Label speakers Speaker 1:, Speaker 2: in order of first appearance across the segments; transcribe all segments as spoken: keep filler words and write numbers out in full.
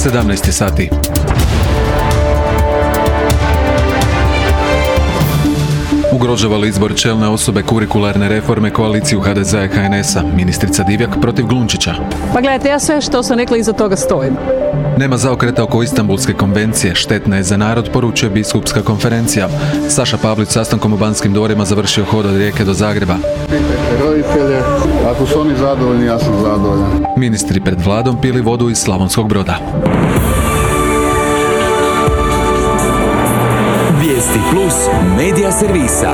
Speaker 1: sedamnaest sati. Ugrožava li izbor čelne osobe kurikularne reforme koaliciju ha de zea i ha en esa? Ministrica Divjak protiv Glunčića.
Speaker 2: Pa gledajte, ja sve što sam rekla iza toga stojim.
Speaker 1: Nema zaokreta oko Istanbulske konvencije, štetna je za narod, poručuje biskupska konferencija. Saša Pavlić sastankom u Banskim dvorima završio hod od Rijeke do Zagreba.
Speaker 3: Pitajte roditelje, ako su oni zadovoljni, ja sam zadovoljan.
Speaker 1: Ministri pred vladom pili vodu iz Slavonskog Broda.
Speaker 4: Vijesti plus medija servisa.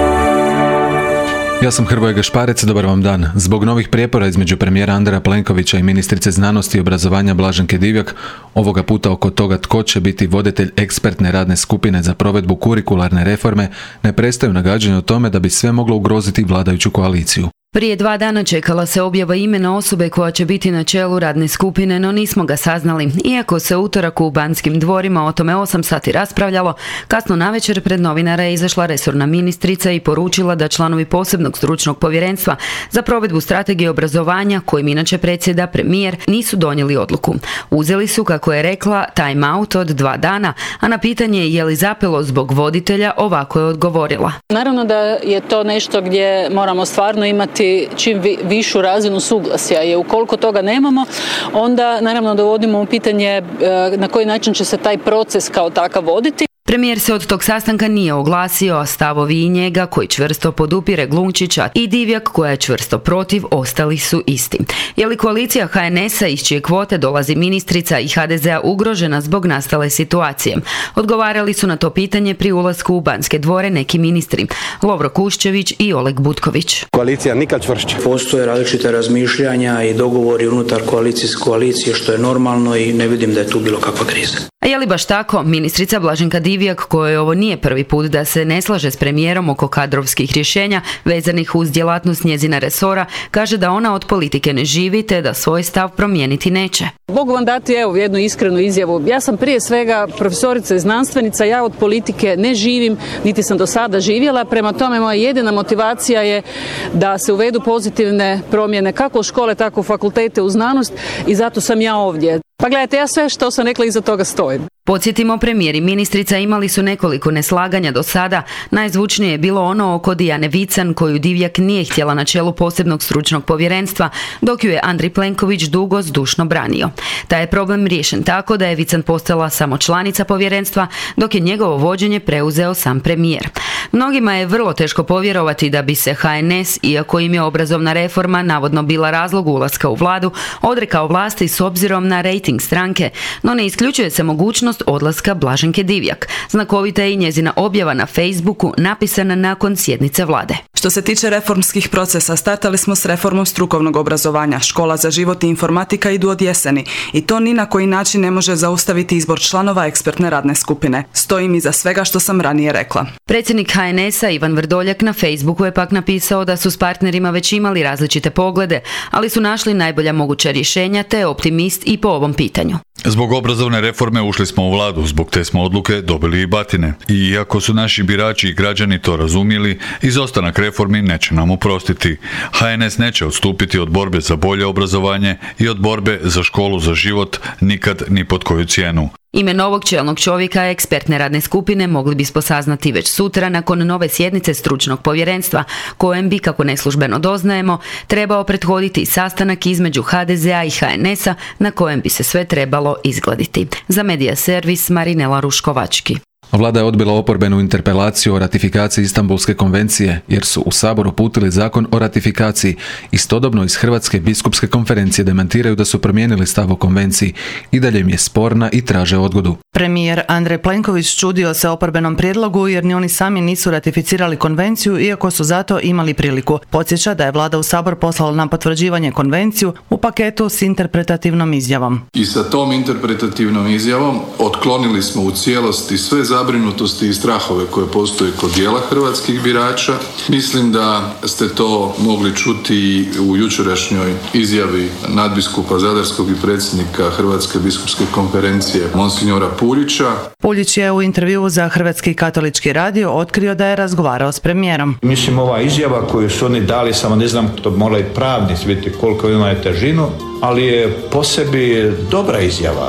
Speaker 1: Ja sam Hrvoje Gašparec, dobar vam dan. Zbog novih prijepora između premijera Andreja Plenkovića i ministrice znanosti i obrazovanja Blaženke Divjak, ovoga puta oko toga tko će biti voditelj ekspertne radne skupine za provedbu kurikularne reforme, ne prestaju nagađanja o tome da bi sve moglo ugroziti vladajuću koaliciju.
Speaker 5: Prije dva dana čekala se objava imena osobe koja će biti na čelu radne skupine, no nismo ga saznali. Iako se utorak u Banskim dvorima o tome osam sati raspravljalo, kasno navečer pred novinara je izašla resorna ministrica i poručila da članovi posebnog stručnog povjerenstva za provedbu strategije obrazovanja, kojim inače predsjeda premijer, nisu donijeli odluku. Uzeli su, kako je rekla, time out od dva dana, a na pitanje je li zapelo zbog voditelja, ovako je odgovorila.
Speaker 2: Naravno da je to nešto gdje moramo stvarno imati čim vi, višu razinu suglasja, jer ukoliko toga nemamo, onda naravno dovodimo u pitanje na koji način će se taj proces kao takav voditi.
Speaker 5: Premijer se od tog sastanka nije oglasio, a stavovi i njega, koji čvrsto podupire Glunčića, i Divjak, koja je čvrsto protiv, ostali su isti. Je li koalicija ha en esa, iz čije kvote dolazi ministrica, i ha de zea ugrožena zbog nastale situacije? Odgovarali su na to pitanje pri ulasku u Banske dvore neki ministri, Lovro Kuščević i Oleg Butković.
Speaker 6: Koalicija nikad čvršća.
Speaker 7: Postoje različite razmišljanja i dogovori unutar koalicijske koalicije, što je normalno, i ne vidim da je tu bilo kakva kriza.
Speaker 5: A je li baš tako? Ministrica Blaženka Divjak, kojoj ovo nije prvi put da se ne slaže s premijerom oko kadrovskih rješenja vezanih uz djelatnost njezina resora, kaže da ona od politike ne živi te da svoj stav promijeniti neće.
Speaker 2: Mogu vam dati evo jednu iskrenu izjavu. Ja sam prije svega profesorica i znanstvenica, ja od politike ne živim, niti sam do sada živjela, prema tome moja jedina motivacija je da se uvedu pozitivne promjene kako u škole, tako u fakultete, u znanost, i zato sam ja ovdje. Pa gledajte, ja sve što sam rekla iza toga stojim.
Speaker 5: Podsjetimo, premijer i ministrica imali su nekoliko neslaganja do sada. Najzvučnije je bilo ono oko Dijane Vican, koju Divjak nije htjela na čelu posebnog stručnog povjerenstva, dok ju je Andrej Plenković dugo zdušno branio. Taj je problem riješen tako da je Vican postala samo članica povjerenstva, dok je njegovo vođenje preuzeo sam premijer. Mnogima je vrlo teško povjerovati da bi se ha en es, iako im je obrazovna reforma navodno bila razlog ulaska u vladu, odrekao vlasti s obzirom na rejting stranke, no ne isključuje se mogućnost odlaska Blaženke Divjak. Znakovita je i njezina objava na Facebooku, napisana nakon sjednice vlade.
Speaker 8: Što se tiče reformskih procesa, startali smo s reformom strukovnog obrazovanja. Škola za život i informatika idu od jeseni i to ni na koji način ne može zaustaviti izbor članova ekspertne radne skupine. Stojim iza svega što sam ranije rekla.
Speaker 5: Predsjednik ha en esa Ivan Vrdoljak na Facebooku je pak napisao da su s partnerima već imali različite poglede, ali su našli najbolja moguća rješenja te je optimist i po ovom pitanju.
Speaker 9: Zbog obrazovne reforme ušli smo u vladu, zbog te smo odluke dobili i batine. I iako su naši birači i građani to razumjeli, izostanak reformi neće nam oprostiti. ha en es neće odstupiti od borbe za bolje obrazovanje i od borbe za školu za život nikad ni pod koju cijenu.
Speaker 5: Ime novog čelnog čovjeka ekspertne radne skupine mogli bismo saznati već sutra nakon nove sjednice stručnog povjerenstva, kojem bi, kako neslužbeno doznajemo, trebao prethoditi sastanak između ha de zea i ha en esa na kojem bi se sve trebalo izgladiti. Za Medija servis Marinela Ruškovački.
Speaker 1: Vlada je odbila oporbenu interpelaciju o ratifikaciji Istanbulske konvencije, jer su u Sabor uputili zakon o ratifikaciji. Istodobno iz Hrvatske biskupske konferencije demantiraju da su promijenili stav o konvenciji. I dalje im je sporna i traže odgodu.
Speaker 10: Premijer Andrej Plenković čudio se oporbenom prijedlogu jer ni oni sami nisu ratificirali konvenciju, iako su zato imali priliku. Podsjeća da je vlada u Sabor poslala na potvrđivanje konvenciju u paketu s interpretativnom izjavom.
Speaker 11: I sa tom interpretativnom izjavom otklonili smo u cijelosti sve zabrinutosti i strahove koje postoje kod dijela hrvatskih birača. Mislim da ste to mogli čuti u jučerašnjoj izjavi nadbiskupa Zadarskog i predsjednika Hrvatske biskupske konferencije monsinjora Puljića.
Speaker 10: Puljić je u intervjuu za Hrvatski katolički radio otkrio da je razgovarao s premijerom.
Speaker 12: Mislim, ova izjava koju su oni dali, samo ne znam, to mora i pravnici vidjeti koliko ima težinu, ali je po sebi dobra izjava,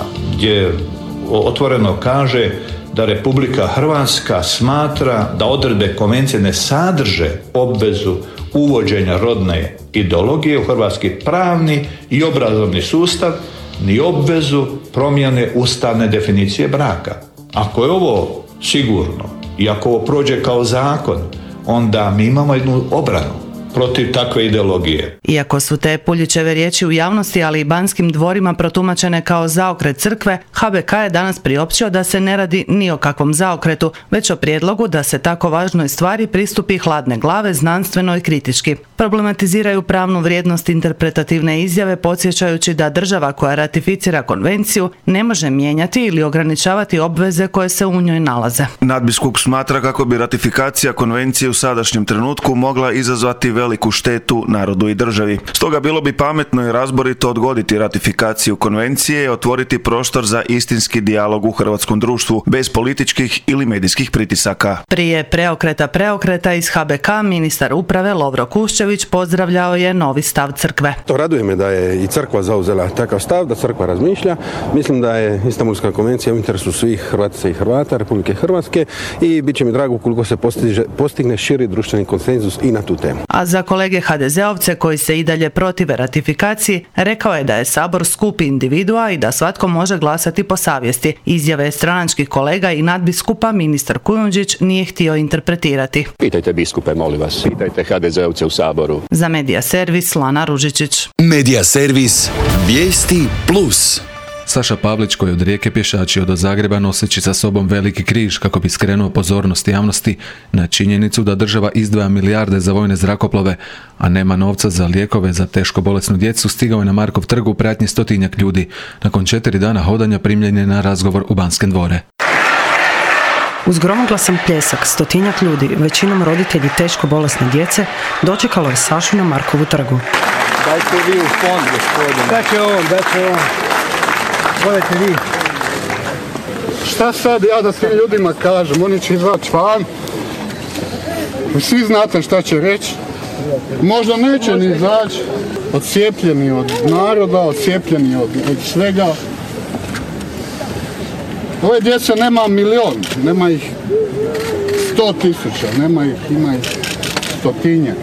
Speaker 12: gdje otvoreno kaže da Republika Hrvatska smatra da odredbe konvencije ne sadrže obvezu uvođenja rodne ideologije u hrvatski pravni i obrazovni sustav, ni obvezu promjene ustavne definicije braka. Ako je ovo sigurno i ako ovo prođe kao zakon, onda mi imamo jednu obranu protiv takve ideologije.
Speaker 10: Iako su te Puljićeve riječi u javnosti, ali i Banskim dvorima protumačene kao zaokret crkve, H B K je danas priopćio da se ne radi ni o kakvom zaokretu, već o prijedlogu da se tako važnoj stvari pristupi hladne glave, znanstveno i kritički. Problematiziraju pravnu vrijednost interpretativne izjave, podsjećajući da država koja ratificira konvenciju ne može mijenjati ili ograničavati obveze koje se u njoj nalaze.
Speaker 6: Nadbiskup smatra kako bi ratifikacija konvencije u sadašnjem trenutku mogla izazvati veliku štetu narodu i državi. Stoga bilo bi pametno i razborito odgoditi ratifikaciju konvencije i otvoriti prostor za istinski dijalog u hrvatskom društvu, bez političkih ili medijskih pritisaka.
Speaker 10: Prije preokreta preokreta iz H B K ministar uprave Lovro Kuščević pozdravljao je novi stav crkve.
Speaker 13: To raduje me da je i crkva zauzela takav stav, da crkva razmišlja. Mislim da je Istanbulska konvencija u interesu svih Hrvatica i Hrvata Republike Hrvatske i bit će mi drago ukoliko se postiže, postigne širi društveni konsenzus i na tu temu.
Speaker 10: A za kolege ha de zeovce koji se i dalje protive ratifikaciji, rekao je da je Sabor skup individua i da svatko može glasati po savjesti. Izjave stranačkih kolega i nadbiskupa ministar Kujundžić nije htio interpretirati.
Speaker 14: Pitajte biskupe, molim vas, pitajte ha de zeovce u Saboru.
Speaker 10: Za Medija servis Lana Ružičić.
Speaker 4: Medija servis Vijesti plus.
Speaker 1: Saša Pavlić, koji od Rijeke pješačio do Zagreba noseći sa sobom veliki križ kako bi skrenuo pozornost javnosti na činjenicu da država izdvaja milijarde za vojne zrakoplove, a nema novca za lijekove za teško bolesnu djecu, stigao je na Markov trg u pratnji stotinjak ljudi. Nakon četiri dana hodanja primljen je na razgovor u Banske dvore.
Speaker 15: Uz gromoglasan pljesak stotinjak ljudi, većinom roditelji teško bolesne djece, dočekalo je Sašu na Markovu trgu.
Speaker 3: Dajte vi u fond, gospodine.
Speaker 16: Dajte on, dajte on. Volite vi.
Speaker 3: Šta sad ja da svim ljudima kažem? Oni će izaći van. Svi znate šta će reći. Možda neće ni izaći. Odcijepljeni od naroda, odcijepljeni od, od svega. Ove djece nema milion, nema ih sto tisuća, nema ih, ima ih stotinjak.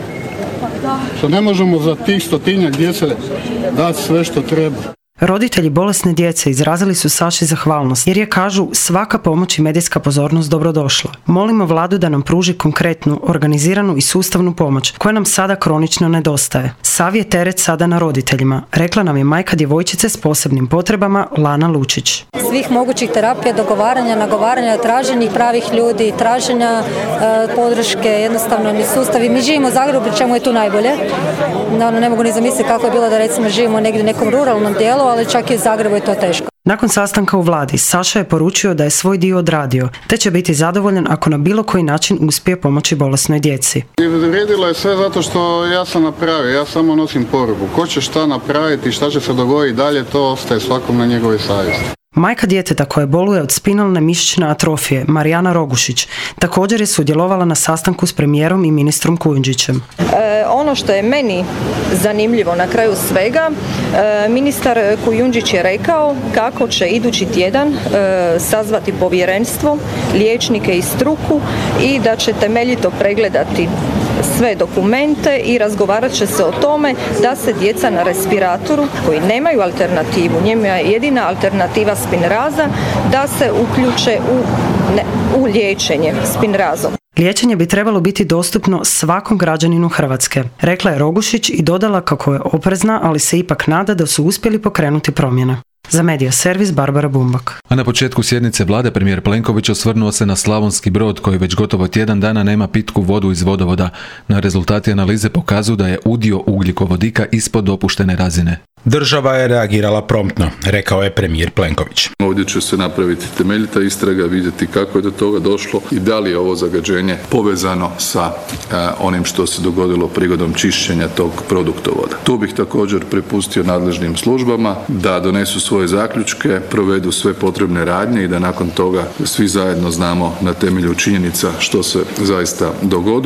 Speaker 3: Što ne možemo za tih stotinjak djece dati sve što treba.
Speaker 15: Roditelji bolesne djece izrazili su Saši zahvalnost jer je, kažu, svaka pomoć i medijska pozornost dobrodošla. Molimo vladu da nam pruži konkretnu, organiziranu i sustavnu pomoć koja nam sada kronično nedostaje. Sav je teret sada na roditeljima, rekla nam je majka djevojčice s posebnim potrebama Lana Lučić.
Speaker 17: Svih mogućih terapija, dogovaranja, nagovaranja, traženja pravih ljudi, traženja e, podrške, jednostavno ni sustavi. Mi živimo u Zagrebu, pri čemu je tu najbolje. Naravno, ne mogu ni zamisliti kako je bilo da recimo živimo negdje u nekom ruralnom dijelu, ali čak i u Zagrebu je to teško.
Speaker 15: Nakon sastanka u vladi, Saša je poručio da je svoj dio odradio, te će biti zadovoljan ako na bilo koji način uspije pomoći bolesnoj djeci.
Speaker 3: Vrijedilo je sve zato što ja sam napravio, ja samo nosim poruku. Ko će šta napraviti, šta će se dogoditi dalje, to ostaje svakom na njegove savjesti.
Speaker 15: Majka djeteta koja boluje od spinalne mišićne atrofije, Marijana Rogušić, također je sudjelovala na sastanku s premijerom i ministrom Kujundžićem.
Speaker 18: E, ono što je meni zanimljivo na kraju svega, e, ministar Kujundžić je rekao kako će idući tjedan e, sazvati povjerenstvo, liječnike i struku i da će temeljito pregledati sve dokumente i razgovarat će se o tome da se djeca na respiratoru koji nemaju alternativu, njima je jedina alternativa spinraza, da se uključe u, ne, u liječenje spinrazom.
Speaker 15: Liječenje bi trebalo biti dostupno svakom građaninu Hrvatske, rekla je Rogušić i dodala kako je oprezna, ali se ipak nada da su uspjeli pokrenuti promjene. Za Medija servis Barbara Bumbak.
Speaker 1: A na početku sjednice vlade premijer Plenković osvrnuo se na Slavonski Brod koji već gotovo tjedan dana nema pitku vodu iz vodovoda. Na rezultati analize pokazuju da je udio ugljikovodika ispod dopuštene razine.
Speaker 19: Država je reagirala promptno, rekao je premijer Plenković.
Speaker 11: Ovdje će se napraviti temeljita istraga, vidjeti kako je do toga došlo i da li je ovo zagađenje povezano sa a, onim što se dogodilo prigodom čišćenja tog produktovoda. Tu bih također prepustio nadležnim službama da donesu svoje zaključke, provedu sve potrebne radnje i da nakon toga svi zajedno znamo na temelju činjenica što se zaista dogodilo.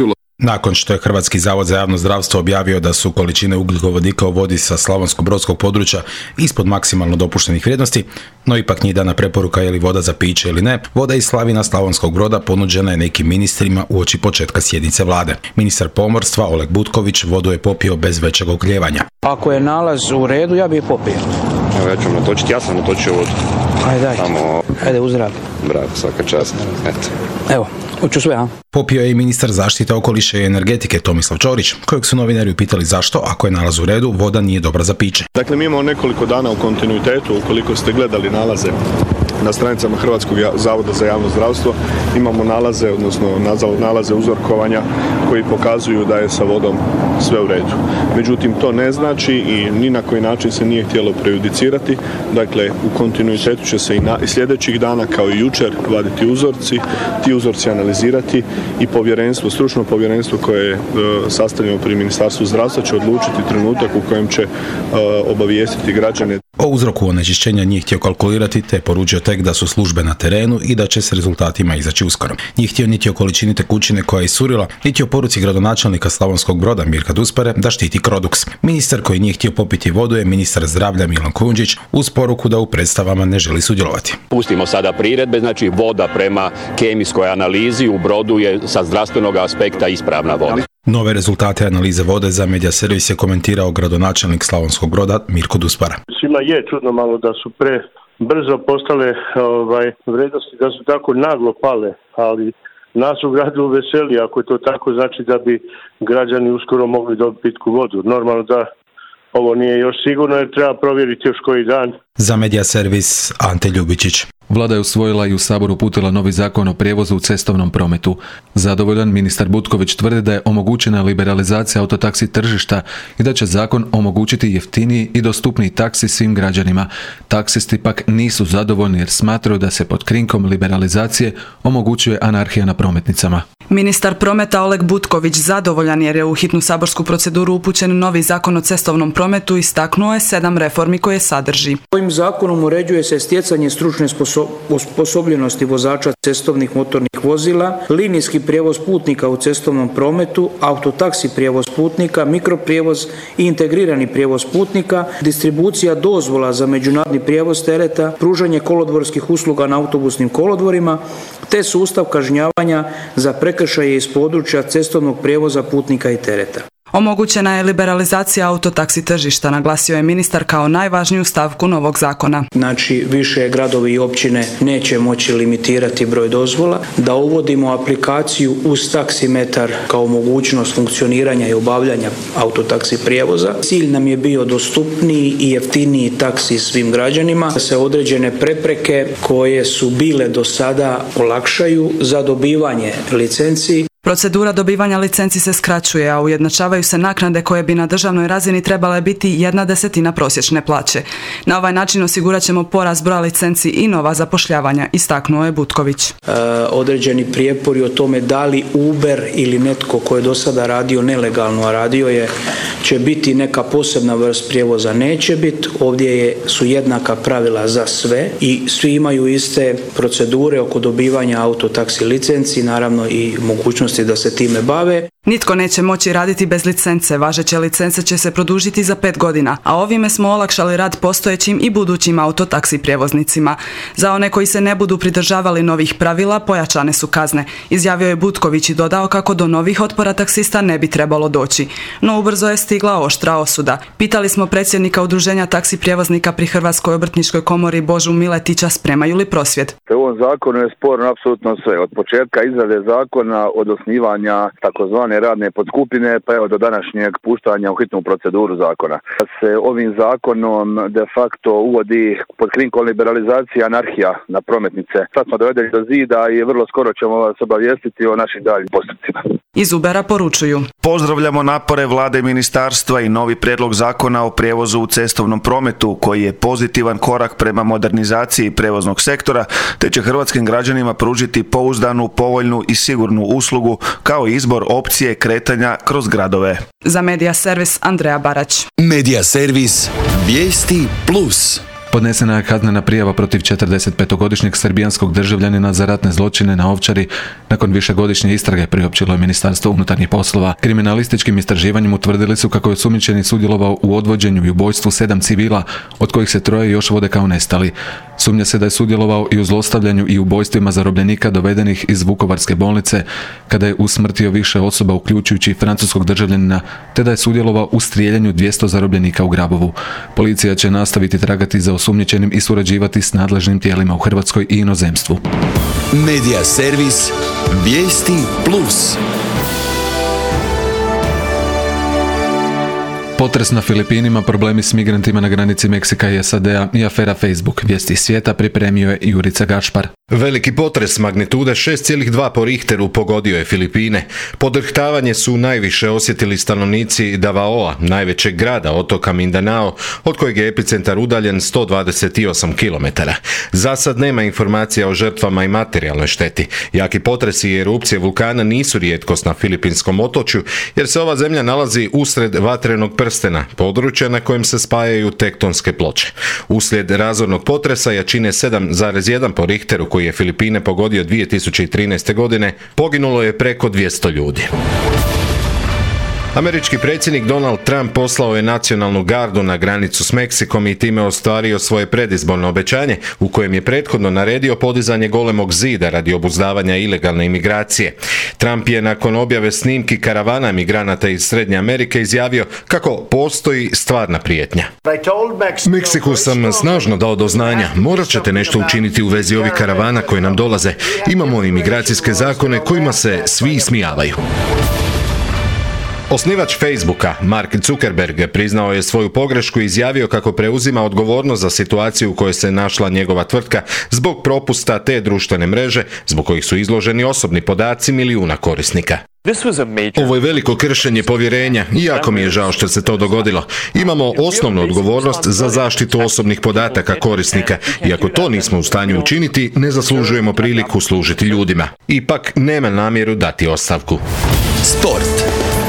Speaker 19: Nakon što je Hrvatski zavod za javno zdravstvo objavio da su količine ugljikovodika u vodi sa slavonsko-brodskog područja ispod maksimalno dopuštenih vrijednosti, no ipak nije dana preporuka je li voda za piće ili ne, voda iz slavina Slavonskog Broda ponuđena je nekim ministrima uoči početka sjednice vlade. Ministar pomorstva Oleg Butković vodu je popio bez većeg okljevanja.
Speaker 20: Ako je nalaz u redu, ja bih je popio.
Speaker 21: Evo ja ću natočiti, ja sam natočio vodu.
Speaker 20: Ajde, daj.
Speaker 21: Tamo...
Speaker 20: Ajde, uzdrav.
Speaker 21: Bravo, svaka čast. Eto.
Speaker 20: Evo, hoću sve, a?
Speaker 19: Popio je i ministar zaštite okoliša i energetike Tomislav Ćorić, kojeg su novinari upitali zašto, ako je nalaz u redu, voda nije dobra za piće.
Speaker 22: Dakle, mi imamo nekoliko dana u kontinuitetu, ukoliko ste gledali nalaze na stranicama Hrvatskog zavoda za javno zdravstvo, imamo nalaze, odnosno nalaze uzorkovanja koji pokazuju da je sa vodom sve u redu. Međutim, to ne znači i ni na koji način se nije htjelo prejudicirati. Dakle, u kontinuitetu će se i, na, i sljedećih dana, kao i jučer, vaditi uzorci, ti uzorci analizirati i povjerenstvo, stručno povjerenstvo koje je e, sastavljeno pri Ministarstvu zdravstva će odlučiti trenutak u kojem će e, obavijestiti građane.
Speaker 19: O uzroku onečišćenja nije htio kalkulirati, te poručio tek da su službe na terenu i da će s rezultatima izaći uskoro. Nije htio niti o količini tekućine koja je iscurila, niti o poruci gradonačelnika Slavonskog Broda Mirka Duspare da štiti Crodux. Ministar koji nije htio popiti vodu je ministar zdravlja Milan Kujundžić uz poruku da u predstavama ne želi sudjelovati.
Speaker 14: Pustimo sada priredbe, znači voda prema kemijskoj analizi u Brodu je sa zdravstvenog aspekta ispravna voda.
Speaker 19: Nove rezultate analize vode za Media Servis je komentirao gradonačelnik Slavonskog Broda Mirko Duspara.
Speaker 23: Svima je čudno malo da su pre brzo postale ovaj, vrednosti, da su tako naglo pale, ali nas u gradu veseli, ako je to tako, znači da bi građani uskoro mogli dobiti pitku vodu. Normalno da ovo nije još sigurno jer treba provjeriti još koji dan.
Speaker 19: Za Media Servis Ante Ljubičić.
Speaker 1: Vlada je usvojila i u Sabor uputila novi zakon o prijevozu u cestovnom prometu. Zadovoljan ministar Butković tvrdi da je omogućena liberalizacija autotaksi tržišta i da će zakon omogućiti jeftiniji i dostupniji taksi svim građanima. Taksisti pak nisu zadovoljni jer smatraju da se pod krinkom liberalizacije omogućuje anarhija na prometnicama.
Speaker 8: Ministar prometa Oleg Butković zadovoljan jer je u hitnu saborsku proceduru upućen novi zakon o cestovnom prometu, istaknuo je sedam reformi koje sadrži.
Speaker 20: Ovim zakonom uređuje se stjecanje stručne osposobljenosti vozača cestovnih motornih vozila, linijski prijevoz putnika u cestovnom prometu, autotaksi prijevoz putnika, mikroprijevoz i integrirani prijevoz putnika, distribucija dozvola za međunarodni prijevoz tereta, pružanje kolodvorskih usluga na autobusnim kolodvorima, te sustav kažnjavanja za prekršaje iz područja cestovnog prijevoza putnika i tereta.
Speaker 8: Omogućena je liberalizacija autotaksi tržišta, naglasio je ministar kao najvažniju stavku novog zakona.
Speaker 20: Znači, više gradovi i općine neće moći limitirati broj dozvola, da uvodimo aplikaciju uz taksimetar kao mogućnost funkcioniranja i obavljanja autotaksi prijevoza. Cilj nam je bio dostupniji i jeftiniji taksi svim građanima, da se određene prepreke koje su bile do sada olakšaju za dobivanje licenciji.
Speaker 8: Procedura dobivanja licenci se skraćuje, a ujednačavaju se naknade koje bi na državnoj razini trebale biti jedna desetina prosječne plaće. Na ovaj način osigurat ćemo porast broja licenci i nova zapošljavanja, istaknuo je Butković.
Speaker 20: E, određeni prijepori o tome da li Uber ili netko ko je do sada radio nelegalno, a radio je, će biti neka posebna vrst prijevoza, neće biti. Ovdje je, su jednaka pravila za sve i svi imaju iste procedure oko dobivanja autotaksi licenci, naravno i mogućnost da se time bave.
Speaker 8: Nitko neće moći raditi bez licence, važeće licence će se produžiti za pet godina, a ovime smo olakšali rad postojećim i budućim autotaksi prijevoznicima. Za one koji se ne budu pridržavali novih pravila, pojačane su kazne, izjavio je Butković i dodao kako do novih otpora taksista ne bi trebalo doći. No ubrzo je stigla oštra osuda. Pitali smo predsjednika udruženja taksi prijevoznika pri Hrvatskoj obrtničkoj komori Božu Miletića spremaju li prosvjed.
Speaker 24: U ovom zakonu je sporno apsolutno sve, od početka izrade zakona, od osnivanja takozvane radne podskupine pa evo do današnjeg puštanja u hitnu proceduru zakona. Se ovim zakonom de facto uvodi pod krinkom liberalizacija anarhija na prometnice. Sad smo dovedeni do zida i vrlo skoro ćemo vas obavijestiti o našim daljim postupcima.
Speaker 8: Iz Ubera poručuju.
Speaker 6: Pozdravljamo napore vlade i ministarstva i novi prijedlog zakona o prijevozu u cestovnom prometu koji je pozitivan korak prema modernizaciji prijevoznog sektora te će hrvatskim građanima pružiti pouzdanu, povoljnu i sigurnu uslugu kao izbor opcije kretanja kroz gradove.
Speaker 8: Za Media Servis Andreja Barać.
Speaker 4: Media Servis Vijesti Plus.
Speaker 1: Podnesena je kaznena prijava protiv četrdesetpetogodišnjeg srbijanskog državljanina za ratne zločine na Ovčari nakon višegodišnje istrage, priopćilo je Ministarstvo unutarnjih poslova. Kriminalističkim istraživanjem utvrdili su kako je osumnjičeni sudjelovao u odvođenju i ubojstvu sedam civila, od kojih se troje još vode kao nestali. Sumnja se da je sudjelovao i u zlostavljanju i ubojstvima zarobljenika dovedenih iz Vukovarske bolnice, kada je usmrtio više osoba uključujući i francuskog državljanina, te da je sudjelovao u strijeljanju dvjesto zarobljenika u Grabovu. Policija će nastaviti tragati za osumnjičenim i surađivati s nadležnim tijelima u Hrvatskoj i inozemstvu.
Speaker 4: Medija servis Vijesti Plus.
Speaker 1: Potres na Filipinima, problemi s migrantima na granici Meksika i S A D-a i afera Facebook. Vijesti svijeta pripremio je Jurica Gašpar.
Speaker 2: Veliki potres magnitude šest zarez dva po Richteru pogodio je Filipine. Podrhtavanje su najviše osjetili stanovnici Davaoa, najvećeg grada otoka Mindanao, od kojeg je epicentar udaljen sto dvadeset osam kilometara. Za sad nema informacija o žrtvama i materijalnoj šteti. Jaki potresi i erupcije vulkana nisu rijetkost na filipinskom otočju, jer se ova zemlja nalazi usred vatrenog prstena, područja na kojem se spajaju tektonske ploče. Uslijed razornog potresa jačine sedam zarez jedan po Richteru, koji je Filipine pogodio dvije tisuće trinaeste. godine, poginulo je preko dvjesto ljudi. Američki predsjednik Donald Trump poslao je nacionalnu gardu na granicu s Meksikom i time ostvario svoje predizborno obećanje, u kojem je prethodno naredio podizanje golemog zida radi obuzdavanja ilegalne imigracije. Trump je nakon objave snimki karavana migranata iz Srednje Amerike izjavio kako postoji stvarna prijetnja. Meksiku sam snažno dao do znanja, morat ćete nešto učiniti u vezi ovih karavana koje nam dolaze. Imamo imigracijske zakone kojima se svi ismijavaju. Osnivač Facebooka, Mark Zuckerberg, priznao je svoju pogrešku i izjavio kako preuzima odgovornost za situaciju u kojoj se našla njegova tvrtka zbog propusta te društvene mreže, zbog kojih su izloženi osobni podaci milijuna korisnika. Ovo je veliko kršenje povjerenja i jako mi je žao što se to dogodilo. Imamo osnovnu odgovornost za zaštitu osobnih podataka korisnika i ako to nismo u stanju učiniti, ne zaslužujemo priliku služiti ljudima. Ipak nema namjeru dati ostavku.
Speaker 4: Sport.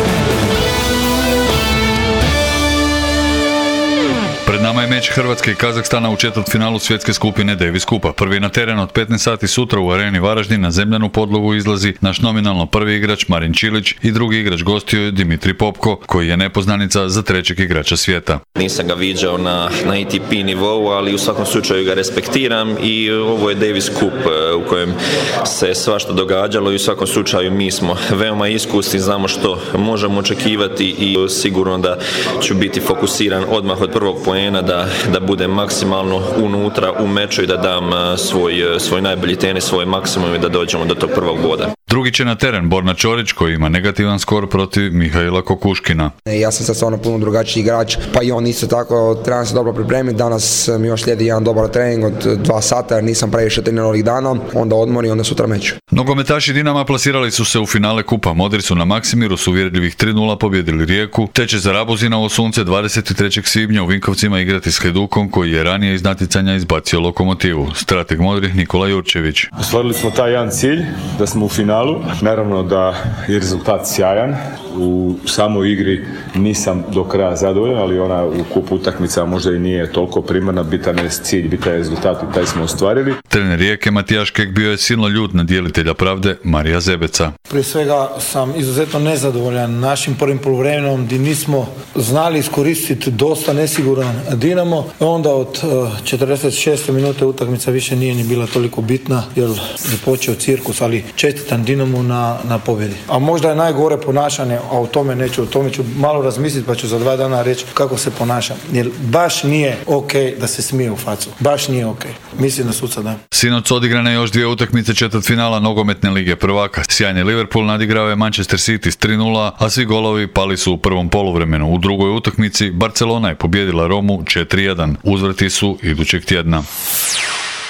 Speaker 5: Pred nama je meč Hrvatske i Kazahstana u četvrtfinalu svjetske skupine Davis Kupa. Prvi na teren od petnaest sati sutra u areni Varaždin na zemljanu podlogu izlazi naš nominalno prvi igrač Marin Čilić i drugi igrač gostiju je Dimitri Popko, koji je nepoznanica za trećeg igrača svijeta.
Speaker 7: Nisam ga viđao na, na A T P nivou, ali u svakom slučaju ga respektiram i ovo je Davis Cup u kojem se svašta događalo i u svakom slučaju mi smo veoma iskusni, znamo što možemo očekivati i sigurno da ću biti fokusiran odmah od prvog poena Da, da budem maksimalno unutra u meču i da dam svoj, svoj najbolji tenis, svoj maksimum i da dođemo do tog prvog boda.
Speaker 5: Drugi će na teren Borna Čorić, koji ima negativan skor protiv Mihaila Kokuškina.
Speaker 9: Ja sam sad stvarno puno drugačiji igrač, pa i on isto tako, trebam se dobro pripremiti. Danas mi još slijedi jedan dobar trening od dva sata jer nisam previše trenirao ovih dana, onda odmor i onda sutra meč.
Speaker 5: Nogometaši Dinama plasirali su se u finale Kupa. Modri su na Maksimiru s uvjerljivih tri nula pobjedili Rijeku, te će Zarabuzinovo sunce dvadeset trećeg svibnja u Vinkovcima igrati s Hajdukom, koji je ranije iz natjecanja izbacio Lokomotivu. Strateg modrih Nikola Jurčević.
Speaker 25: Ostvarili smo taj jedan cilj, da smo u finalu. Naravno da je rezultat sjajan. U samoj igri nisam do kraja zadovoljan, ali ona u kupu utakmica možda i nije toliko primarna. Bitan je cilj, bitan je rezultat i taj smo ostvarili.
Speaker 5: Trener Rijeke Matijaš Kek bio je silno ljut na djelitelja pravde Marija Zebeca.
Speaker 26: Prije svega sam izuzetno nezadovoljan našim prvim poluvremenom gdje nismo znali iskoristiti dosta nesiguran Dinamo. Onda od četrdeset šeste minute utakmica više nije ni bila toliko bitna jer je počeo cirkus, ali čestitam Dinamo na, na pobjedi. A možda je najgore ponašanje, a o tome neću, o tome ću malo razmisliti pa ću za dva dana reći kako se ponašam. Jer baš nije ok da se smije u facu. Baš nije ok. Mislim da suca da.
Speaker 5: Sinoć odigrane još dvije utakmice četvrtfinala nogometne lige prvaka. Sjajni Liverpool nadigrao je Manchester City s tri nula, a svi golovi pali su u prvom poluvremenu. U drugoj utakmici Barcelona je pobjedila Romu četiri jedan. Uzvrati su idućeg tjedna.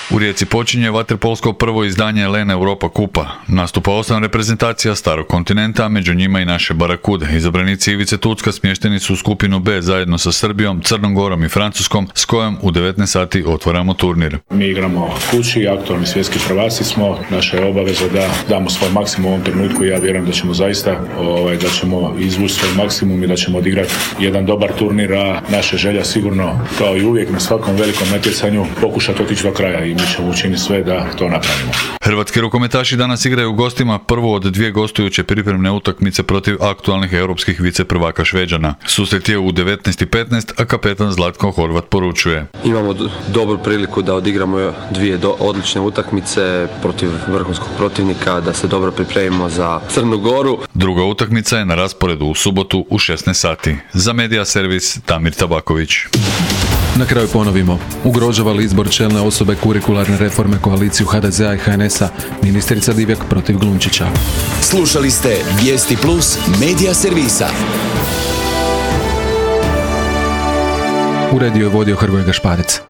Speaker 5: U Rijeci počinje vaterpolsko prvo izdanje Lene Europa Kupa. Nastupa osam reprezentacija starog kontinenta, među njima i naše Barakude. Izabranici Ivice Tucka smješteni su u skupinu B zajedno sa Srbijom, Crnom Gorom i Francuskom, s kojom u devetnaest sati otvaramo turnir.
Speaker 3: Mi igramo kući, aktualni svjetski prvaci smo, naša je obaveza da damo svoj maksimum u ovom trenutku i ja vjerujem da ćemo zaista ovaj, da ćemo izvući svoj maksimum i da ćemo odigrati jedan dobar turnir, a naša želja sigurno kao i uvijek na svakom velikom natjecanju pokušati otići do kraja i mi ćemo učiniti sve da to napravimo.
Speaker 5: Hrvatski rukometaši danas igraju u gostima prvu od dvije gostujuće pripremne utakmice protiv aktualnih europskih viceprvaka Šveđana. Susret je u devetnaest i petnaest, a kapetan Zlatko Horvat poručuje:
Speaker 10: Imamo d- dobru priliku da odigramo dvije do- odlične utakmice protiv vrhunskog protivnika, da se dobro pripremimo za Crnu Goru.
Speaker 5: Druga utakmica je na rasporedu u subotu u šesnaest sati. Za Medija servis Damir Tabaković.
Speaker 1: Na kraju ponovimo. Ugrožava li izbor čelne osobe kurikularne reforme koaliciju ha de zea i ha en esa, ministrica Divjak protiv Glunčića.
Speaker 4: Slušali ste Vijesti Plus Medija servisa.
Speaker 1: Uredio je vodio Hrvoje Gašparec.